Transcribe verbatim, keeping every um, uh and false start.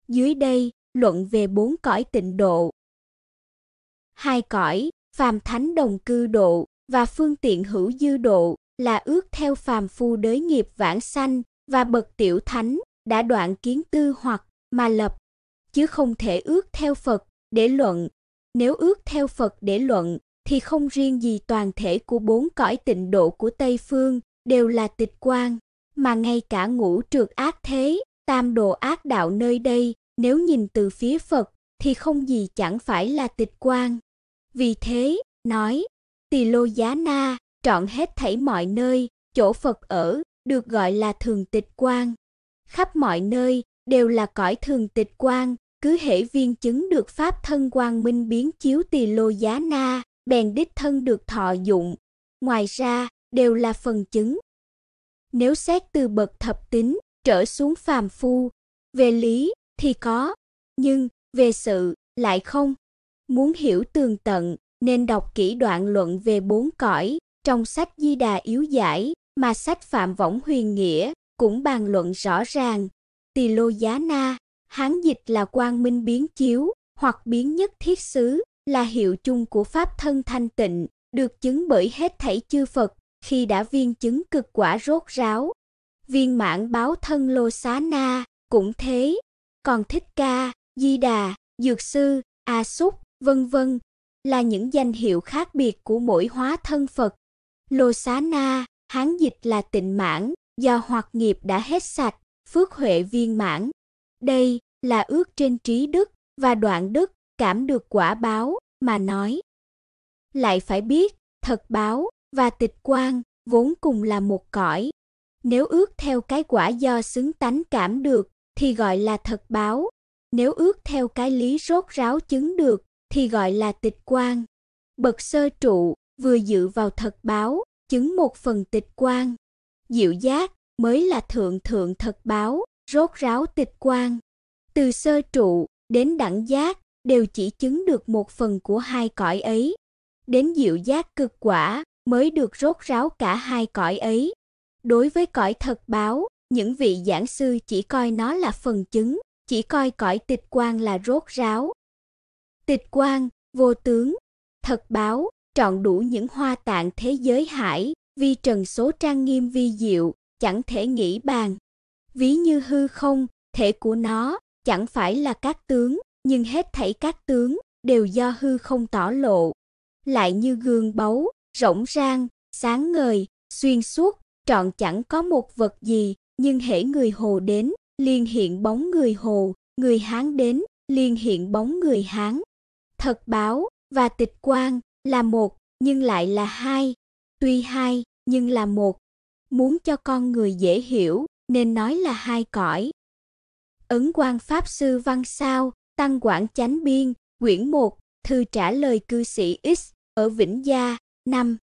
Dưới đây, luận về bốn cõi tịnh độ. Hai cõi, phàm thánh đồng cư độ, và phương tiện hữu dư độ, là ước theo phàm phu đới nghiệp vãng sanh, và bậc tiểu thánh, đã đoạn kiến tư hoặc, mà lập. Chứ không thể ước theo Phật, để luận. Nếu ước theo Phật để luận, thì không riêng gì toàn thể của bốn cõi tịnh độ của Tây Phương, đều là tịch quan, mà ngay cả ngũ trược ác thế, tam đồ ác đạo nơi đây, nếu nhìn từ phía Phật, thì không gì chẳng phải là tịch quan. Vì thế, nói, Tỳ Lô Giá Na, trọn hết thảy mọi nơi, chỗ Phật ở, được gọi là thường tịch quan. Khắp mọi nơi, đều là cõi thường tịch quan, cứ hễ viên chứng được pháp thân quang minh biến chiếu Tỳ Lô Giá Na, bèn đích thân được thọ dụng. Ngoài ra, đều là phần chứng. Nếu xét từ bậc thập tín, trở xuống phàm phu, về lý thì có, nhưng về sự lại không. Muốn hiểu tường tận, nên đọc kỹ đoạn luận về bốn cõi, trong sách Di Đà Yếu Giải, mà sách Phạm Võng Huyền Nghĩa, cũng bàn luận rõ ràng. Tỳ Lô Giá Na, Hán dịch là quang minh biến chiếu, hoặc biến nhất thiết xứ, là hiệu chung của pháp thân thanh tịnh, được chứng bởi hết thảy chư Phật, khi đã viên chứng cực quả rốt ráo. Viên mãn báo thân Lô Xá Na, cũng thế. Còn Thích Ca, Di Đà, Dược Sư, A Xúc, vân vân là những danh hiệu khác biệt của mỗi hóa thân Phật. Lô Xá Na, Hán dịch là tịnh mãn, do hoặc nghiệp đã hết sạch, phước huệ viên mãn. Đây là ước trên trí đức và đoạn đức, cảm được quả báo, mà nói. Lại phải biết, thật báo và tịch quan, vốn cùng là một cõi. Nếu ước theo cái quả do xứng tánh cảm được, thì gọi là thật báo. Nếu ước theo cái lý rốt ráo chứng được, thì gọi là tịch quan. Bậc sơ trụ, vừa dự vào thật báo, chứng một phần tịch quan. Diệu giác, mới là thượng thượng thật báo, rốt ráo tịch quan. Từ sơ trụ, đến đẳng giác, đều chỉ chứng được một phần của hai cõi ấy. Đến diệu giác cực quả, mới được rốt ráo cả hai cõi ấy. Đối với cõi thật báo, những vị giảng sư chỉ coi nó là phần chứng, chỉ coi cõi tịch quan là rốt ráo. Tịch quan, vô tướng, thật báo, trọn đủ những hoa tạng thế giới hải, vi trần số trang nghiêm vi diệu, chẳng thể nghĩ bàn. Ví như hư không, thể của nó, chẳng phải là các tướng, nhưng hết thảy các tướng, đều do hư không tỏ lộ. Lại như gương báu, rỗng rang, sáng ngời, xuyên suốt, trọn chẳng có một vật gì, nhưng hễ người Hồ đến, liền hiện bóng người Hồ, người Hán đến, liền hiện bóng người Hán. Thật báo và tịch quan là một, nhưng lại là hai. Tuy hai, nhưng là một. Muốn cho con người dễ hiểu, nên nói là hai cõi. Ấn Quang Pháp Sư Văn Sao, Tăng Quảng Chánh Biên, quyển một, thư trả lời cư sĩ X, ở Vĩnh Gia, năm.